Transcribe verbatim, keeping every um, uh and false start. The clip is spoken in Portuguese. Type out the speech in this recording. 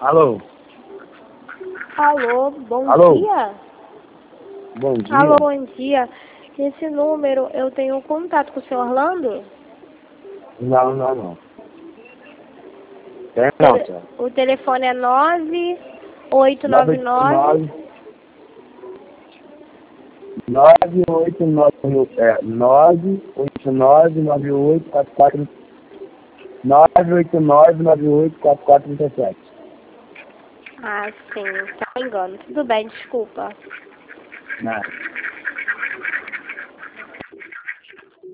Alô? Alô, bom Alô? dia? Bom dia. Alô, bom dia. Esse número, eu tenho contato com o seu Orlando? Não, não, não. Tem não, Tele- Tiago. O telefone é nove oito nove nove. nove oito nove é nove oito nove nove oito quatro quatro nove oito nove nove oito quatro quatro três sete. Ah, sim, tá me engano. Tudo bem, desculpa. Nada.